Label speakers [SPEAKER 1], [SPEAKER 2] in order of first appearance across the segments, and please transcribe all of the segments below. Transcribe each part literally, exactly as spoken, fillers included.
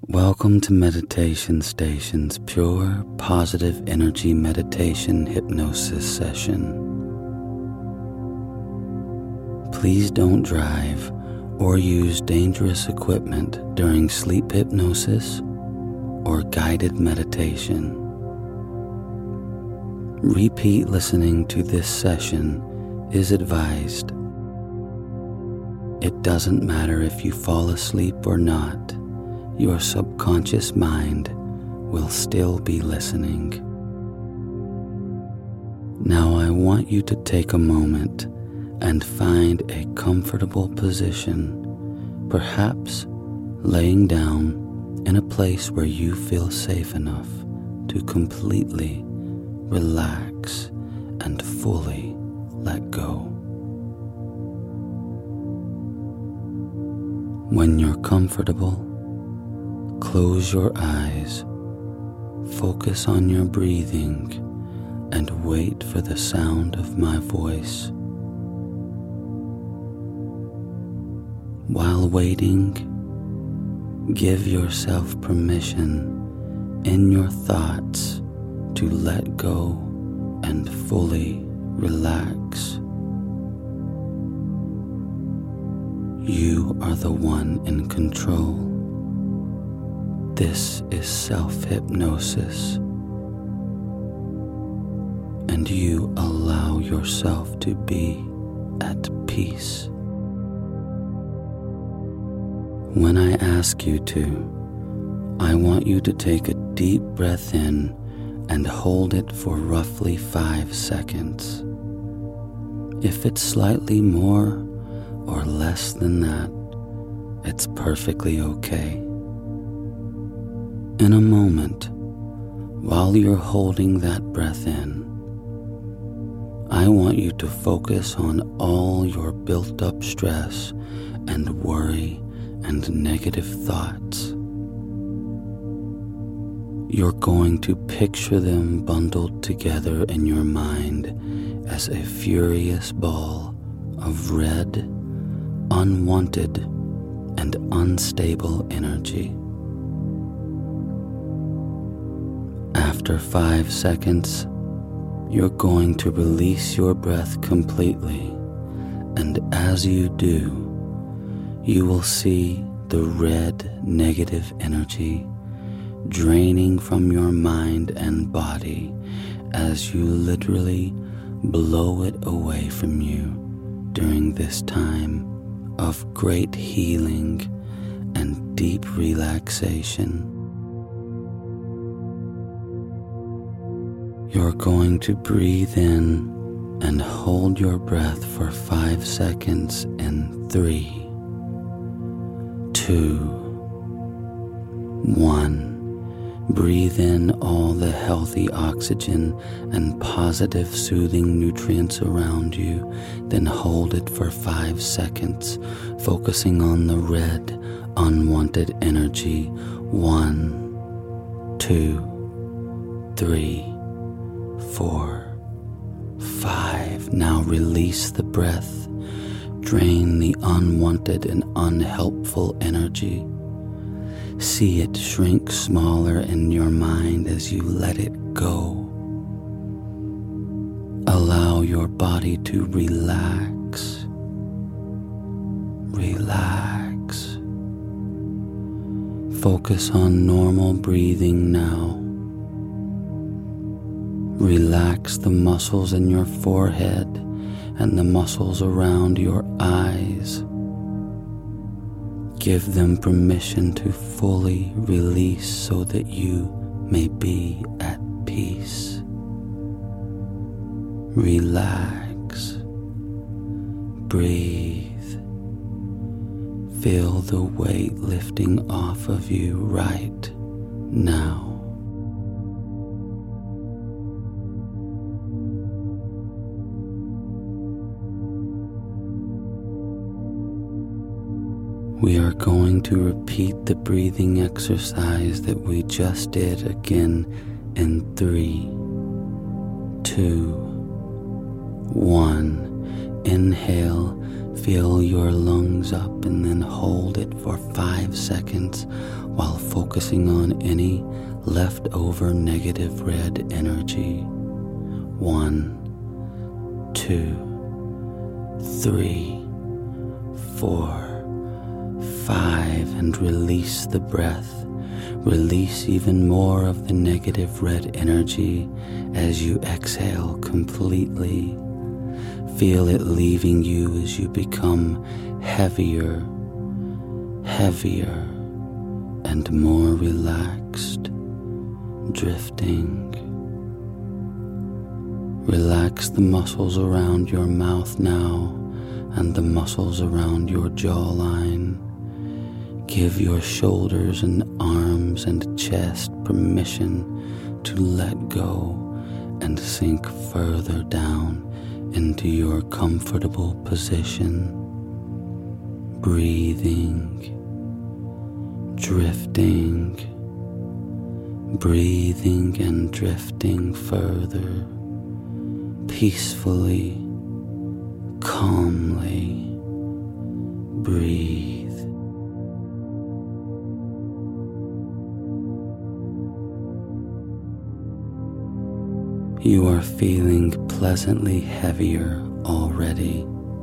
[SPEAKER 1] Welcome to Meditation Station's Pure Positive Energy Meditation Hypnosis Session. Please don't drive or use dangerous equipment during sleep hypnosis or guided meditation. Repeat listening to this session is advised. It doesn't matter if you fall asleep or not. Your subconscious mind will still be listening. Now I want you to take a moment and find a comfortable position, perhaps laying down in a place where you feel safe enough to completely relax and fully let go. When you're comfortable, close your eyes, focus on your breathing, and wait for the sound of my voice. While waiting, give yourself permission in your thoughts to let go and fully relax. You are the one in control. This is self-hypnosis, and you allow yourself to be at peace. When I ask you to, I want you to take a deep breath in and hold it for roughly five seconds. If it's slightly more or less than that, it's perfectly okay. In a moment, while you're holding that breath in, I want you to focus on all your built-up stress and worry and negative thoughts. You're going to picture them bundled together in your mind as a furious ball of red, unwanted, and unstable energy. After five seconds, you're going to release your breath completely, and as you do, you will see the red negative energy draining from your mind and body as you literally blow it away from you during this time of great healing and deep relaxation. You're going to breathe in and hold your breath for five seconds in three, two, one. Breathe in all the healthy oxygen and positive soothing nutrients around you, then hold it for five seconds, focusing on the red, unwanted energy. One, two, three, four, five. Now release the breath. Drain the unwanted and unhelpful energy. See it shrink smaller in your mind as you let it go. Allow your body to relax. Relax. Focus on normal breathing now. Relax the muscles in your forehead and the muscles around your eyes. Give them permission to fully release so that you may be at peace. Relax. Breathe. Feel the weight lifting off of you right now. We are going to repeat the breathing exercise that we just did again in three, two, one. Inhale, fill your lungs up and then hold it for five seconds while focusing on any leftover negative red energy. One, two, three, four, five, and release the breath. Release even more of the negative red energy as you exhale completely. Feel it leaving you as you become heavier, heavier, and more relaxed, drifting. Relax the muscles around your mouth now and the muscles around your jawline. Give your shoulders and arms and chest permission to let go and sink further down into your comfortable position. Breathing, drifting, breathing and drifting further, peacefully, calmly. Breathe. You are feeling pleasantly heavier already.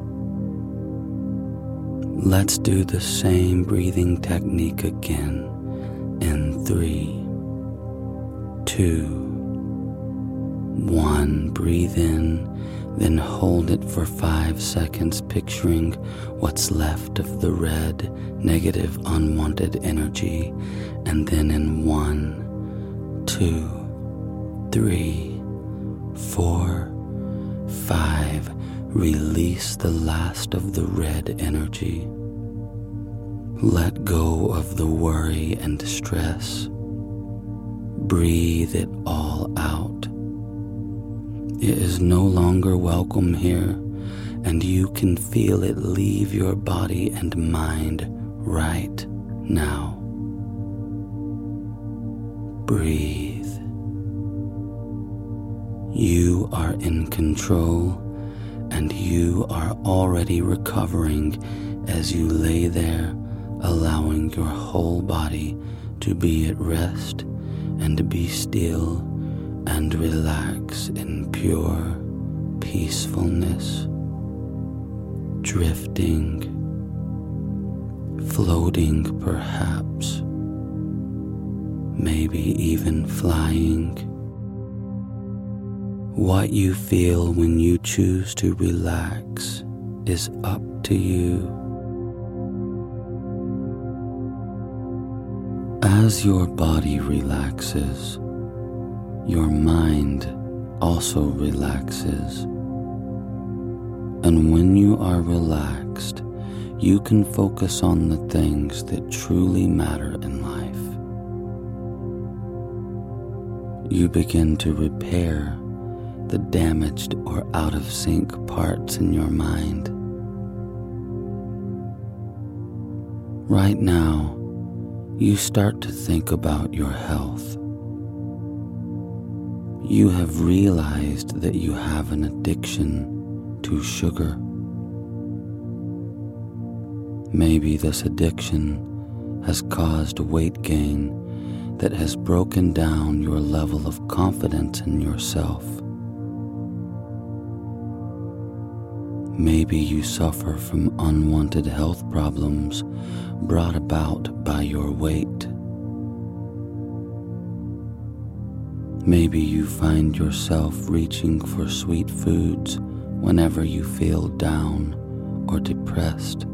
[SPEAKER 1] Let's do the same breathing technique again in three, two, one. Breathe in, then hold it for five seconds, picturing what's left of the red, negative, unwanted energy, and then in one, two, three, four, five, release the last of the red energy. Let go of the worry and stress. Breathe it all out. It is no longer welcome here, and you can feel it leave your body and mind right now. Breathe. You are in control, and you are already recovering as you lay there, allowing your whole body to be at rest and to be still and relax in pure peacefulness, drifting, floating perhaps, maybe even flying. What you feel when you choose to relax is up to you. As your body relaxes, your mind also relaxes. And when you are relaxed, you can focus on the things that truly matter in life. You begin to repair the damaged or out of sync parts in your mind. Right now, you start to think about your health. You have realized that you have an addiction to sugar. Maybe this addiction has caused weight gain that has broken down your level of confidence in yourself. Maybe you suffer from unwanted health problems brought about by your weight. Maybe you find yourself reaching for sweet foods whenever you feel down or depressed.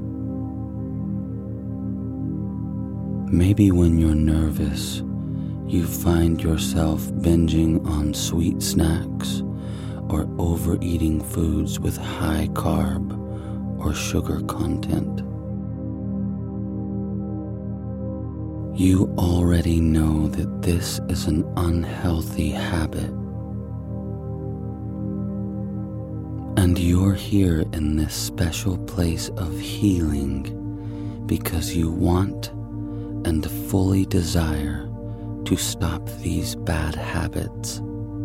[SPEAKER 1] Maybe when you're nervous, you find yourself binging on sweet snacks or overeating foods with high carb or sugar content. You already know that this is an unhealthy habit, and you're here in this special place of healing because you want and fully desire to stop these bad habits.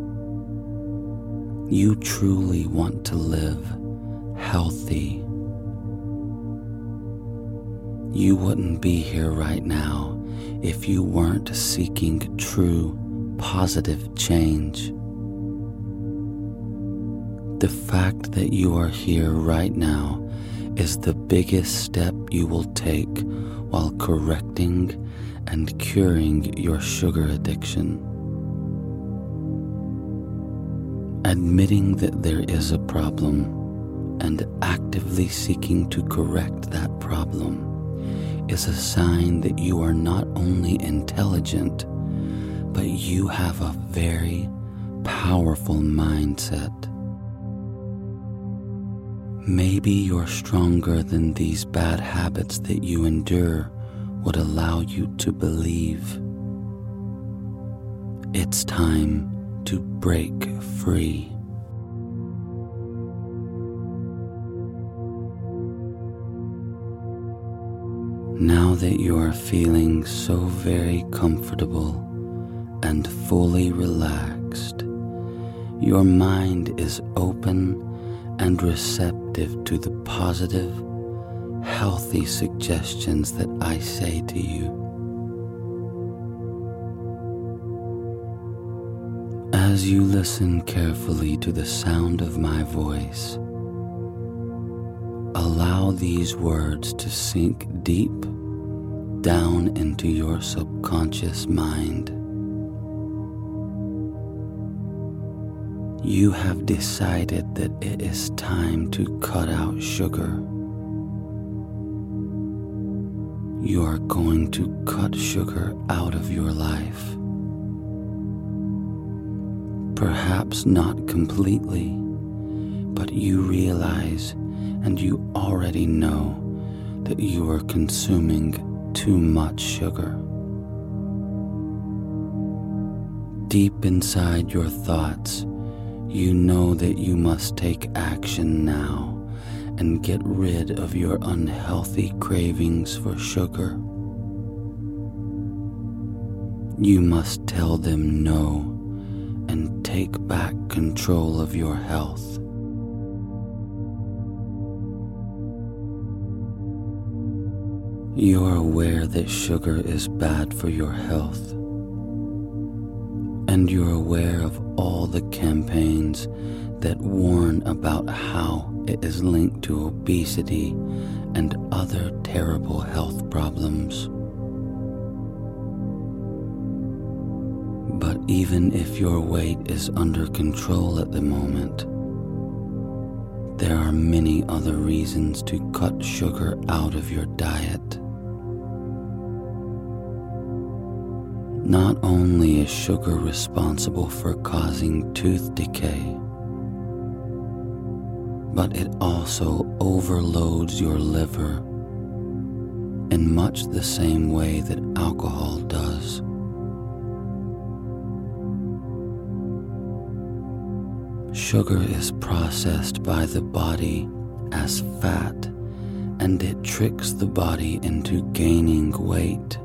[SPEAKER 1] You truly want to live healthy. You wouldn't be here right now if you weren't seeking true, positive change. The fact that you are here right now is the biggest step you will take while correcting and curing your sugar addiction. Admitting that there is a problem and actively seeking to correct that problem is a sign that you are not only intelligent, but you have a very powerful mindset. Maybe you're stronger than these bad habits that you endure would allow you to believe. It's time to break free. Now that you are feeling so very comfortable and fully relaxed, your mind is open and receptive to the positive, healthy suggestions that I say to you. As you listen carefully to the sound of my voice, allow these words to sink deep down into your subconscious mind. You have decided that it is time to cut out sugar. You are going to cut sugar out of your life. Perhaps not completely, but you realize and you already know that you are consuming too much sugar. Deep inside your thoughts, you know that you must take action now and get rid of your unhealthy cravings for sugar. You must tell them no and take back control of your health. You are aware that sugar is bad for your health, and you're aware of all the campaigns that warn about how it is linked to obesity and other terrible health problems. But even if your weight is under control at the moment, there are many other reasons to cut sugar out of your diet. Not only is sugar responsible for causing tooth decay, but it also overloads your liver in much the same way that alcohol does. Sugar is processed by the body as fat, and it tricks the body into gaining weight.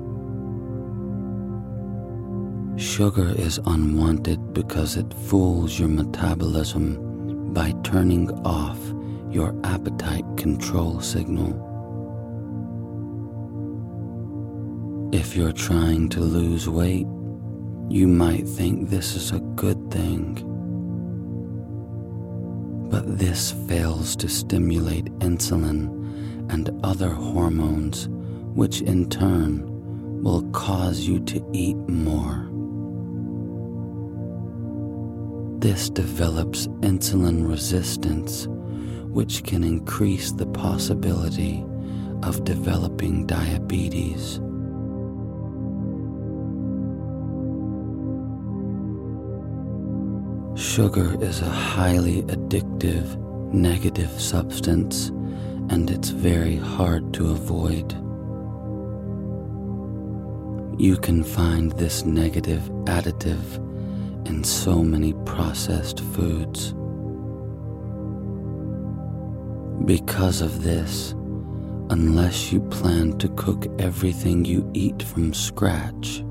[SPEAKER 1] Sugar is unwanted because it fools your metabolism by turning off your appetite control signal. If you're trying to lose weight, you might think this is a good thing. But this fails to stimulate insulin and other hormones, which in turn will cause you to eat more. This develops insulin resistance, which can increase the possibility of developing diabetes. Sugar is a highly addictive, negative substance, and it's very hard to avoid. You can find this negative additive in so many processed foods. Because of this, unless you plan to cook everything you eat from scratch,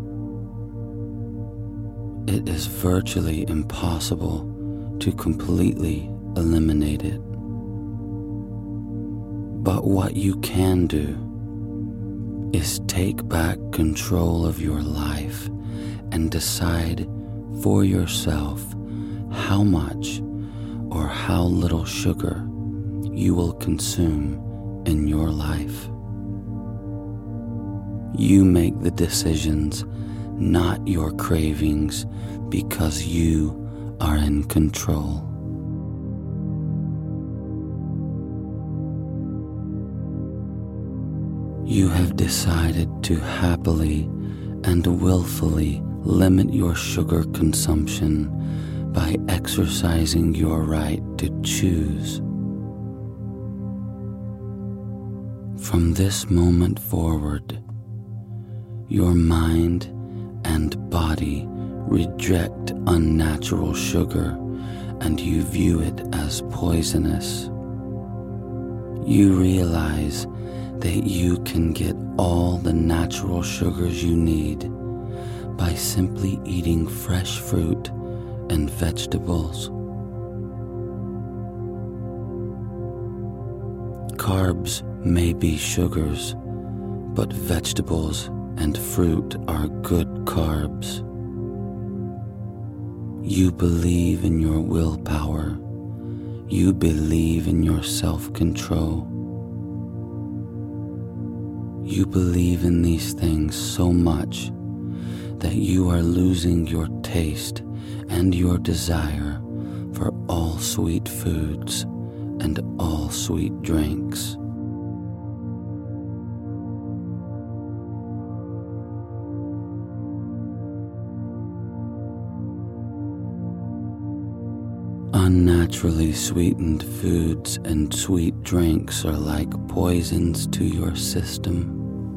[SPEAKER 1] it is virtually impossible to completely eliminate it. But what you can do is take back control of your life and decide for yourself how much or how little sugar you will consume in your life. You make the decisions, not your cravings, because you are in control. You have decided to happily and willfully limit your sugar consumption by exercising your right to choose. From this moment forward, your mind and body reject unnatural sugar, and you view it as poisonous. You realize that you can get all the natural sugars you need by simply eating fresh fruit and vegetables. Carbs may be sugars, but vegetables and fruit are good carbs. You believe in your willpower. You believe in your self-control. You believe in these things so much that you are losing your taste and your desire for all sweet foods and all sweet drinks. Unnaturally sweetened foods and sweet drinks are like poisons to your system.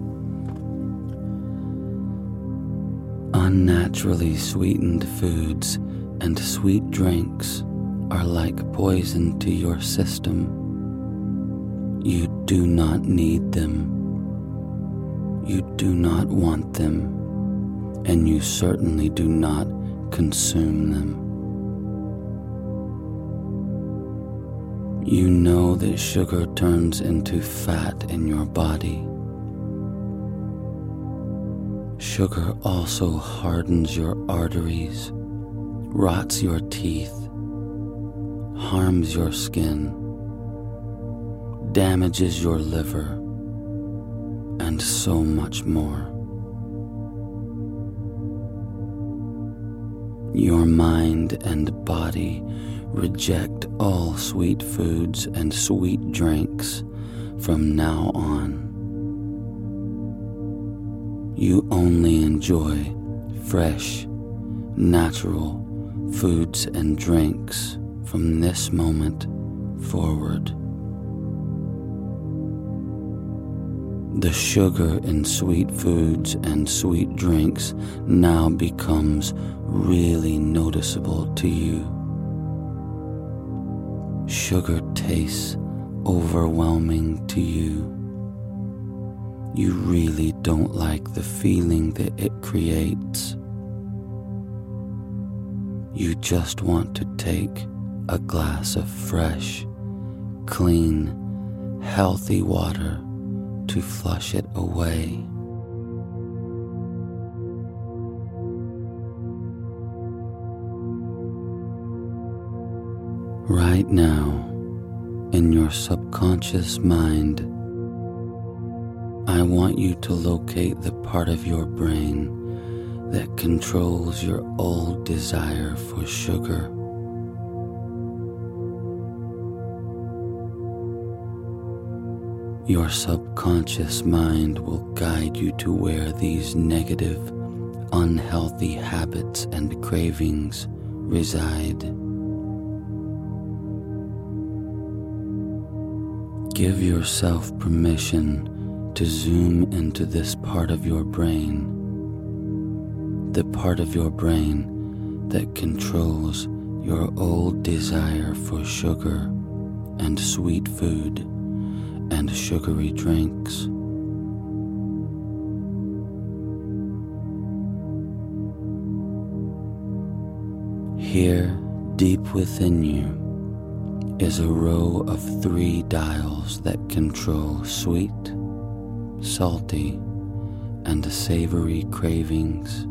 [SPEAKER 1] Unnaturally sweetened foods and sweet drinks are like poison to your system. You do not need them. You do not want them, and you certainly do not consume them. You know that sugar turns into fat in your body. Sugar also hardens your arteries, rots your teeth, harms your skin, damages your liver, and so much more. Your mind and body reject all sweet foods and sweet drinks from now on. You only enjoy fresh, natural foods and drinks from this moment forward. The sugar in sweet foods and sweet drinks now becomes really noticeable to you. Sugar tastes overwhelming to you. You really don't like the feeling that it creates. You just want to take a glass of fresh, clean, healthy water to flush it away. Right now, in your subconscious mind, I want you to locate the part of your brain that controls your old desire for sugar. Your subconscious mind will guide you to where these negative, unhealthy habits and cravings reside. Give yourself permission to zoom into this part of your brain, the part of your brain that controls your old desire for sugar and sweet food and sugary drinks. Here, deep within you, is a row of three dials that control sweet, salty, and savory cravings.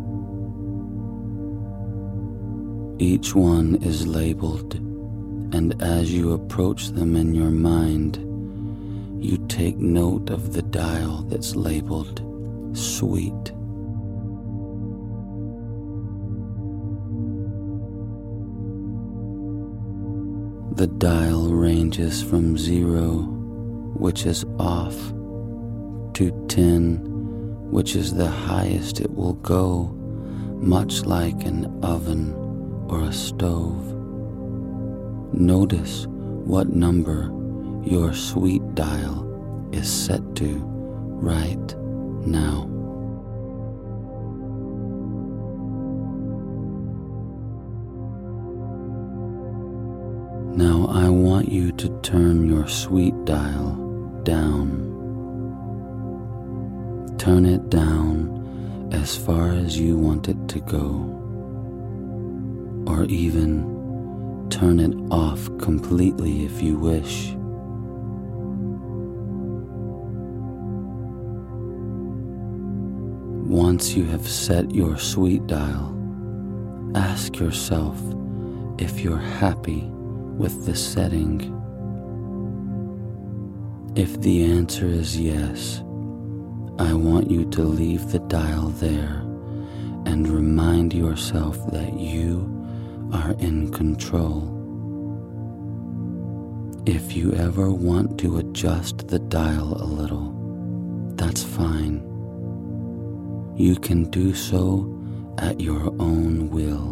[SPEAKER 1] Each one is labeled, and as you approach them in your mind, you take note of the dial that's labeled sweet. The dial ranges from zero, which is off, to ten, which is the highest it will go, much like an oven or a stove. Notice what number your sweet dial is set to right now. Now I want you to turn your sweet dial down. Turn it down as far as you want it to go, or even turn it off completely if you wish. Once you have set your sweet dial, ask yourself if you're happy with the setting. If the answer is yes, I want you to leave the dial there and remind yourself that you are in control. If you ever want to adjust the dial a little, that's fine. You can do so at your own will.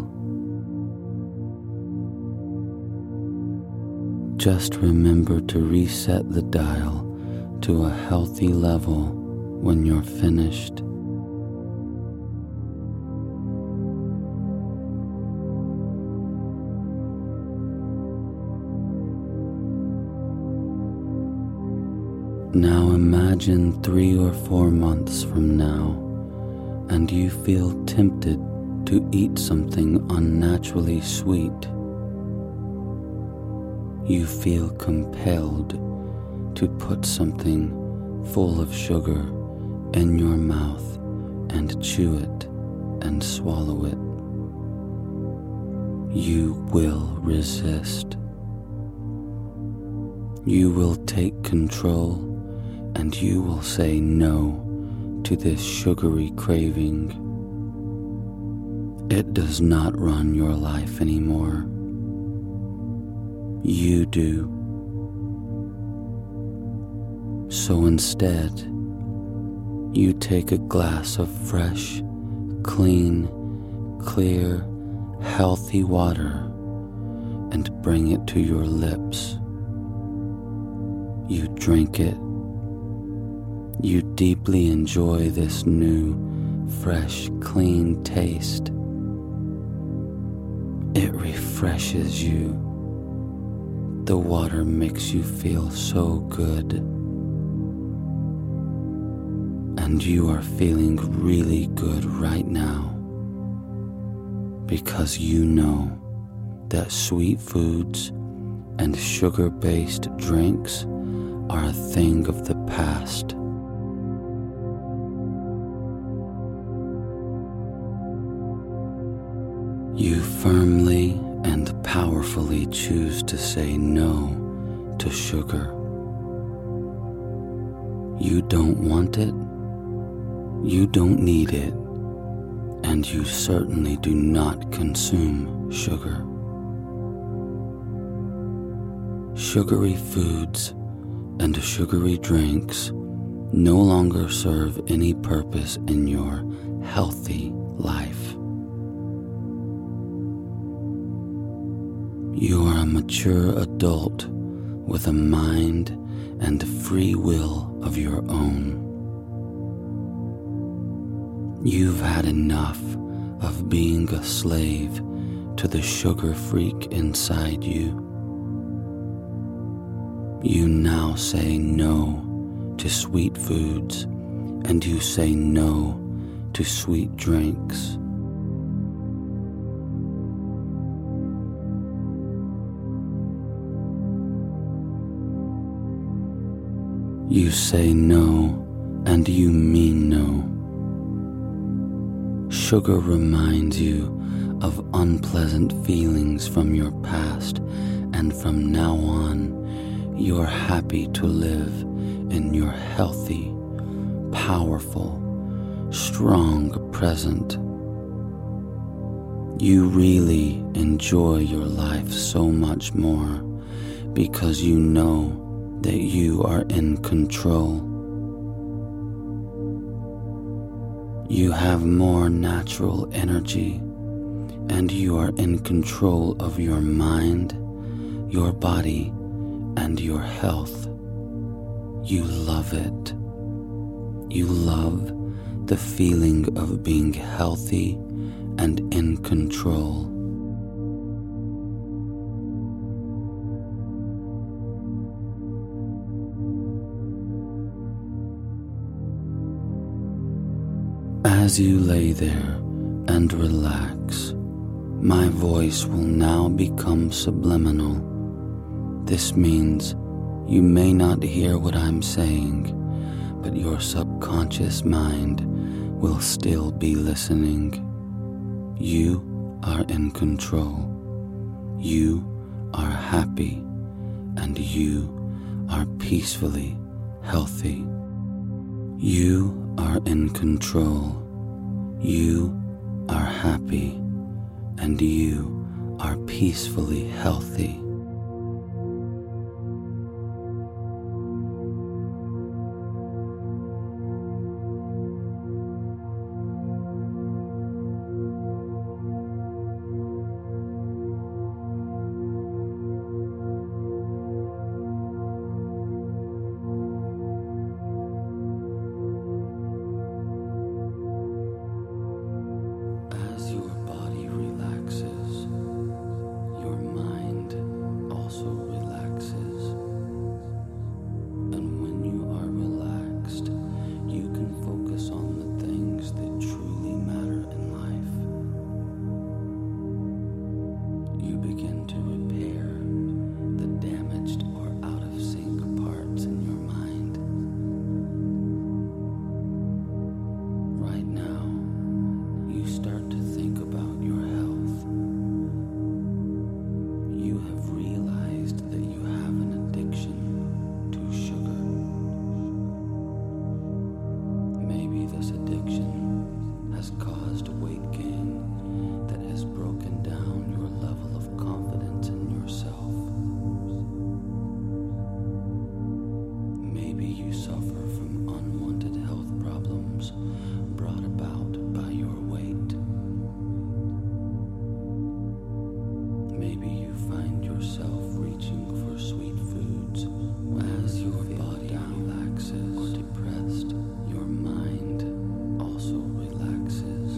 [SPEAKER 1] Just remember to reset the dial to a healthy level when you're finished. Now imagine three or four months from now, and you feel tempted to eat something unnaturally sweet. You feel compelled to put something full of sugar in your mouth and chew it and swallow it. You will resist. You will take control and you will say no to this sugary craving. It does not run your life anymore. You do. So instead, you take a glass of fresh, clean, clear, healthy water and bring it to your lips. You drink it. You deeply enjoy this new, fresh, clean taste. It refreshes you. The water makes you feel so good. And you are feeling really good right now because you know that sweet foods and sugar-based drinks are a thing of the past. You firmly and powerfully choose to say no to sugar. You don't want it, you don't need it, and you certainly do not consume sugar. Sugary foods and sugary drinks no longer serve any purpose in your healthy life. You are a mature adult with a mind and free will of your own. You've had enough of being a slave to the sugar freak inside you. You now say no to sweet foods and you say no to sweet drinks. You say no, and you mean no. Sugar reminds you of unpleasant feelings from your past, and from now on, you're happy to live in your healthy, powerful, strong present. You really enjoy your life so much more because you know that you are in control. You have more natural energy, and you are in control of your mind, your body, and your health. You love it. You love the feeling of being healthy and in control. As you lay there and relax, my voice will now become subliminal. This means you may not hear what I'm saying, but your subconscious mind will still be listening. You are in control. You are happy, and you are peacefully healthy. You are in control. You are happy, and you are peacefully healthy. As your body relaxes, your mind also relaxes. And when you are relaxed, you can focus on the things that truly matter in life. You begin to repair the damaged or out of sync parts in your mind. Right now, you start to think about your health. You have realized that you have an addiction to sugar. Maybe this addiction has caused weight gain that has broken down your level of confidence in yourself. Maybe you suffer from unwanted health problems brought about by your weight. Maybe you find yourself reaching for sweet foods as your body relaxes or depressed. Your mind also relaxes.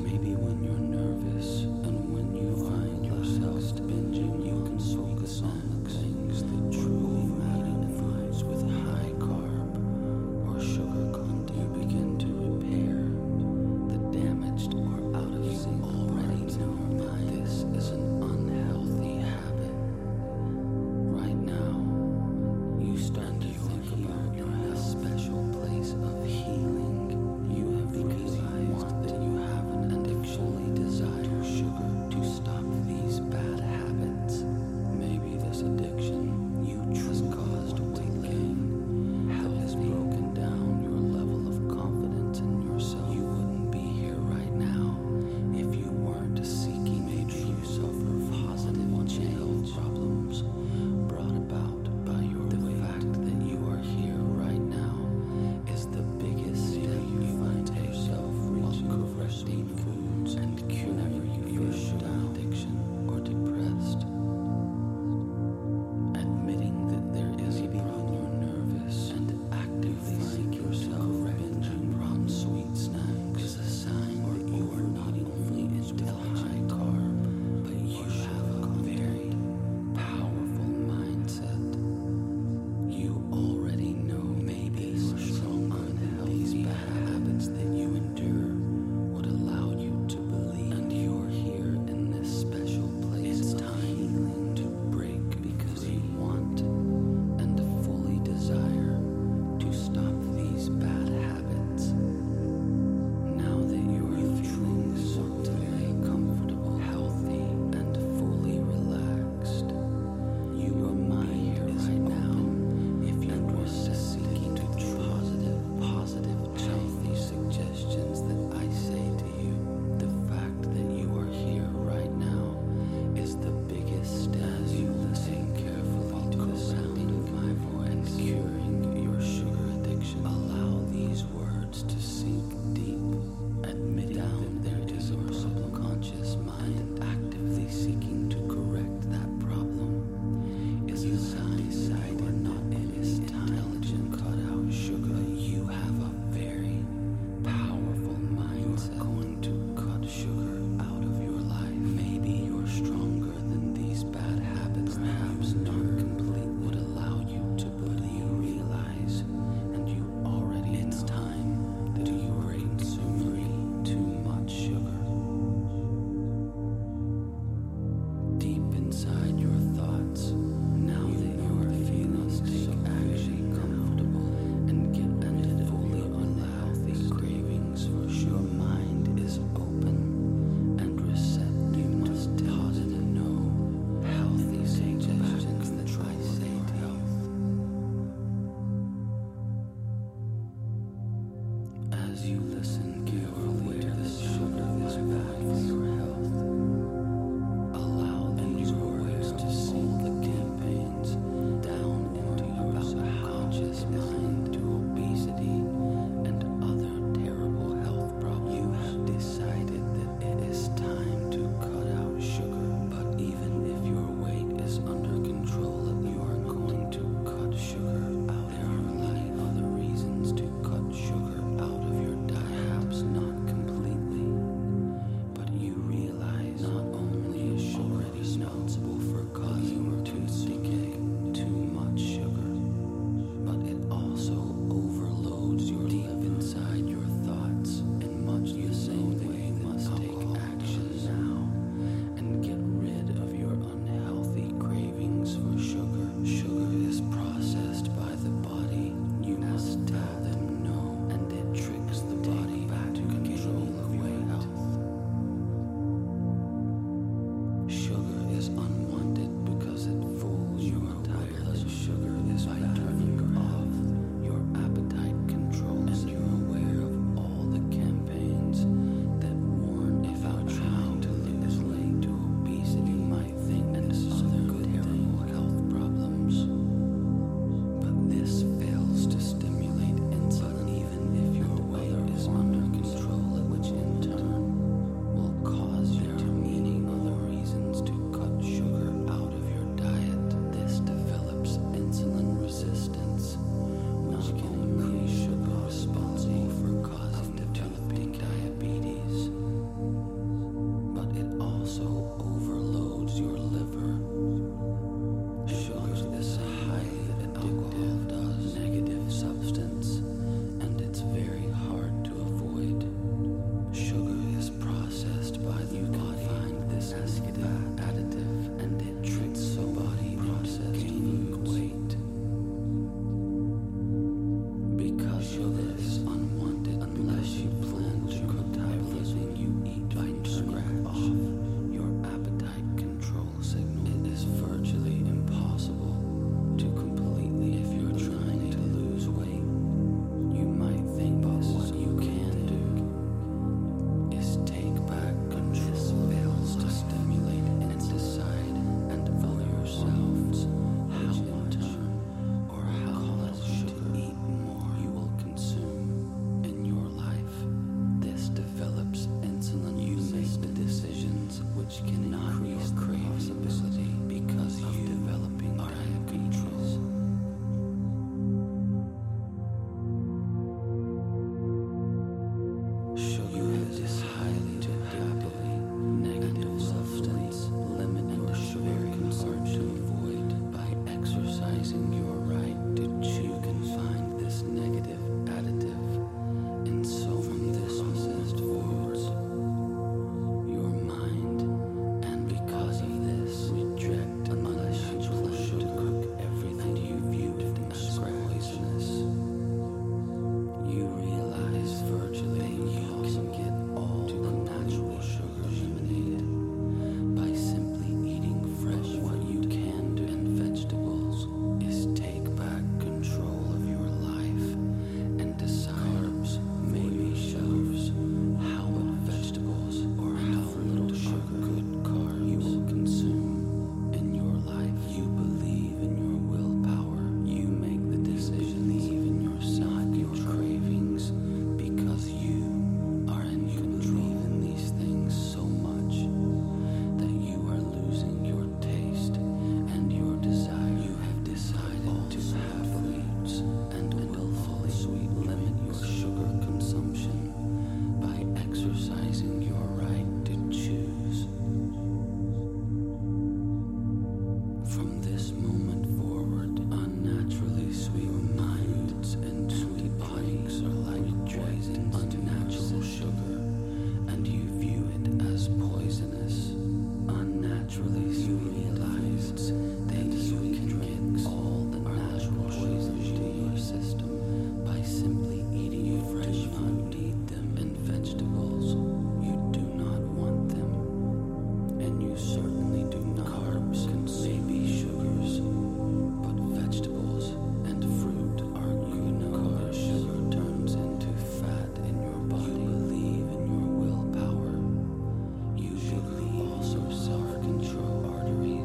[SPEAKER 1] as poisonous, unnaturally sweet diets that you can get all the natural poisons to your system by simply eating fresh food, eat them, and vegetables. You do not want them, and you certainly do not. Carbs maybe sugars, but vegetables and fruit are good. You know that sugar turns into fat in your body. You believe in your willpower. You believe also self-control, artery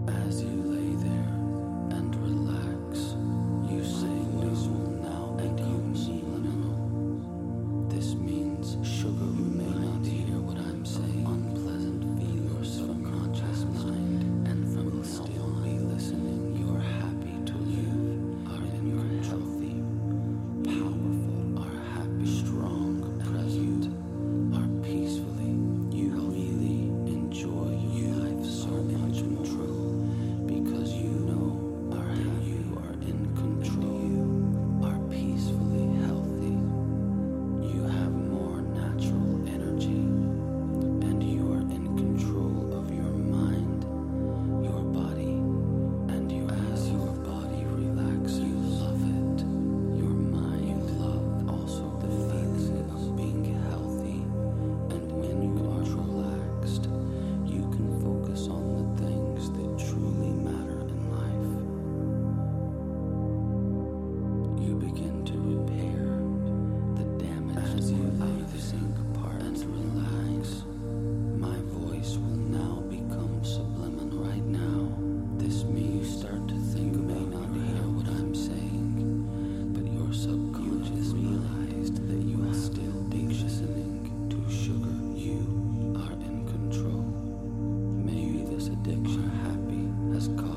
[SPEAKER 1] As you lay there and relax, you say this will now become subliminal. This means sugar. You may not hear what I'm saying. Unpleasant feelings from conscious mind and from will still be listening. You're happy to live, are in your healthy, powerful, are happy, strong, present, are peacefully. You really enjoy your life so much more because you know are how you are in control, are peacefully healthy. You have more natural energy and you are in control of your mind, your body, and your as your body relaxes, you love it. Your mind, you love also the feeling of being healthy, and when you are relaxed, you can focus on the things that truly matter in life. You begin to repair the damage as you lay the sink apart and relax. My voice will now become subliminal right now. This means you start to think you may not hear what I'm saying, but your subconscious realized that you are still listening to sugar. You are in control. Maybe this addiction happy has caused